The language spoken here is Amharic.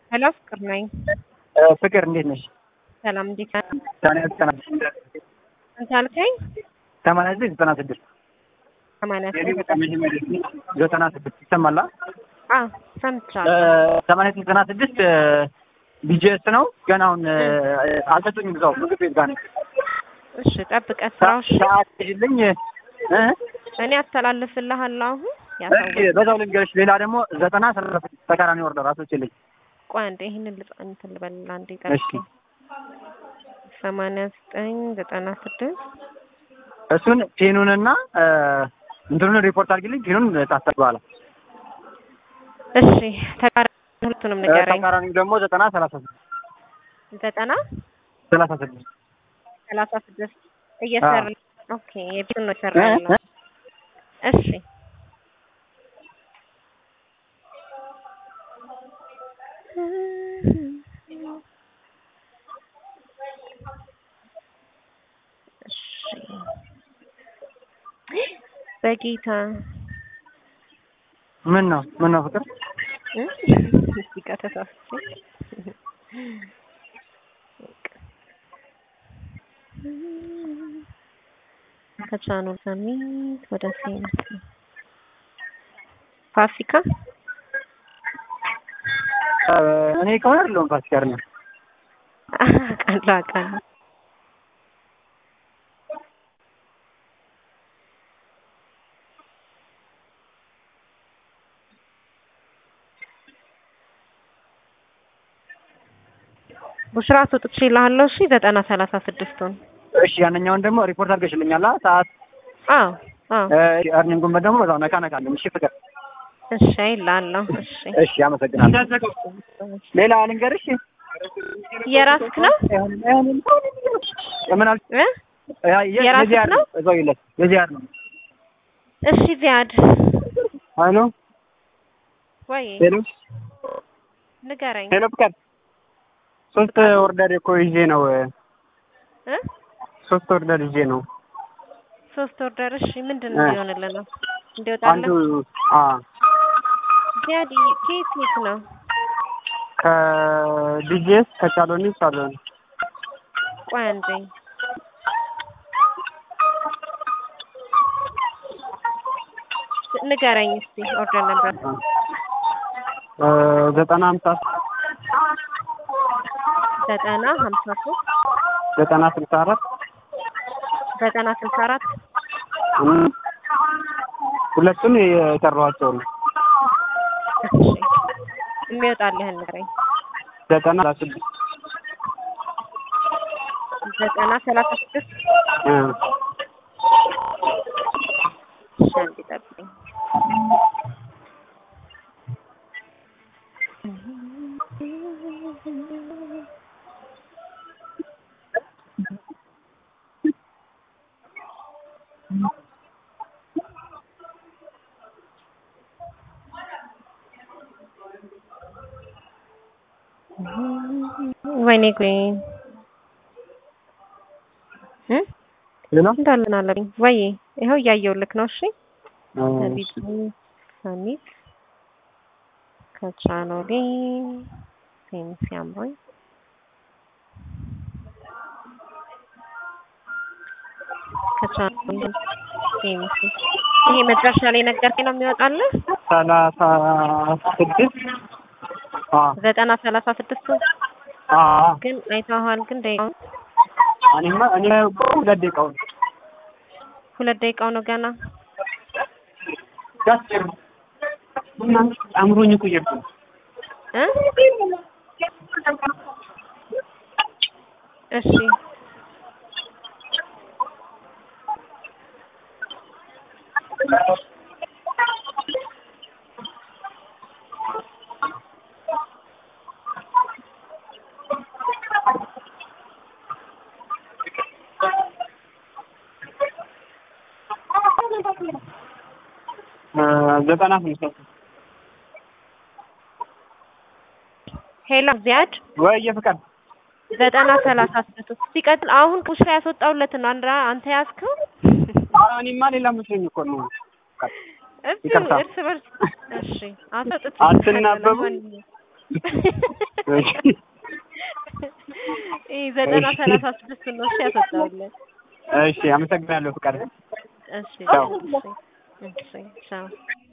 ሄሎ ፍቅር ነኝ። ፍቅር እንዴት ነሽ? ሰላም እንዴት ነህ? ስንት አልከኝ? 96 96 ይሰማል? አዎ ሰምቻለሁ። 96 ቢጂኤስ ነው። ገና አሁን አልሰጡኝም። እዛው ምግብ ቤት ጋር ነው። እሺ ጠብቀህ ስራው። እሺ ታጥልኝ እኔ አስተላልፍልሃለሁ። አሁን በዛው ልንገርሽ። ሌላ ደግሞ 90 ተቃራኒ ወርደር አስወጪልኝ። ቆይ አንዴ ይሄንን እንትን ልበል አንዴ ጠብቀኝ። 8996 እሱን ፒኑንና እንትኑን ሪፖርት አድርጊልኝ። ፒኑን ታስተባላ። እሺ ተቃራኒ ሁለቱንም ንገረኝ። ተቃራኒው ደግሞ 90 36 እየሰራ ኦኬ። የፒኑን ነው የሰራው። እሺ በጌታ ምን ነው ፍቅር እዚህ ጋር ተሳስቼ ከቻናል ሰሚት ወደ ሴንስ ፋሲካ እኔ ከሆነ አይደለም ፋሲካ ነው ቀላቀላ ቡሽራቱ ጥቅሽልሃለሁ። እሺ 9036ን እሺ ያንኛውን ደግሞ ሪፖርት አድርገሽልኛል። ሰዓት አዎ አርኒንጉን ደግሞ በዛው ነካ ነካለን። እሺ ፍቅር እሺ ይላልው። እሺ አመሰግናለሁ። ሌላ ልንገርሽ። የራስክ ነው? ምን አልክ? የራስክ ነው? እዛው ይለት የዚያድ ነው። እሺ ዚያድ ሄሎ ወይ ሄሎ ንገረኝ። ሄሎ ፍቅር 3 ኦርደር እኮ ይዤ ነው 3 ኦርደር ይዤ ነው 3 ኦርደር። እሺ ምንድነው ይሆነልህ ነው እንዲወጣልህ? ዚያድ ኬት ነው? ከዲጂኤስ ከቻሎኒ ሳሎን። ቆይ አንዴ ንገረኝ እስቲ ኦርደር ነበር 90 64 ሁለቱን የጠራኋቸው ነው። እሺ የሚወጣልህን ንገረኝ። 9036 እሺ አንዴ ጠብቀኝ። ወይኔ ጉይ እንዳለን አለብኝ ወይ ይኸው እያየሁልክ ነው። እሺ ቢቱ ሰሚት ከቻኖሊ ሴንስ ያምሮኝ ከቻኖሊ ሴንስ ይሄ መድረሻ ላይ ነገርከኝ ነው የሚወጣልህ 36 ግን አይተኸዋል? ግን ደቂቃውን እኔ 2 ደቂቃው ነው ገና አምሮኝ እኮ ይየብ እሺ ሄሎ ዚያድ ወይ የፍቅር 9036 ሲቀጥል አሁን ቁሽ ላይ ያስወጣውለት ነው አንተ ያዝከው? እኔማ ሌላ መስሎኝ እኮ ነው። እርስ በርስ እሺ አትናበቡ ዘጠና 36 ነው። እሺ ያስወጣውልህ። እሺ አመሰግናለሁ ፍቃድ። እሺ ቻው።